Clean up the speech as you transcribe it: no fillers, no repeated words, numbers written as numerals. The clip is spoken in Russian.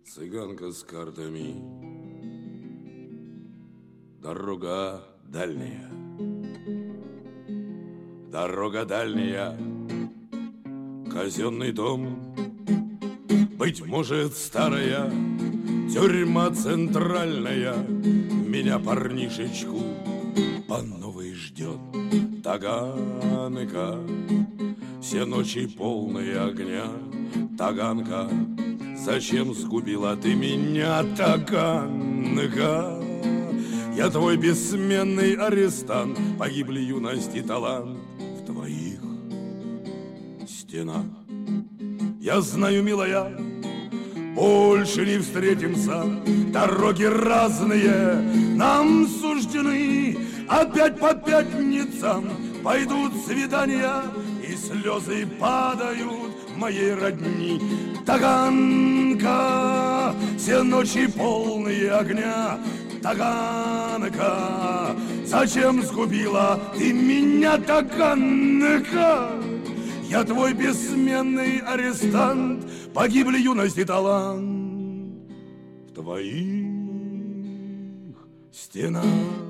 Цыганка с картами, дорога дальняя, дорога дальняя, казенный дом, быть может, старая тюрьма центральная меня, парнишечку, по новой ждет. Таганка, все ночи полные огня. Таганка, зачем сгубила ты меня, Таганка? Я твой бессменный арестант, погибли юность и талант в твоих стенах. Я знаю, милая, больше не встретимся, дороги разные нам суждены. Опять по пятницам пойдут свидания, и слезы падают моей родни. Таганка, все ночи полные огня. Таганка, зачем сгубила ты меня, Таганка? Я твой бессменный арестант, погибли юность и талант в твоих стенах.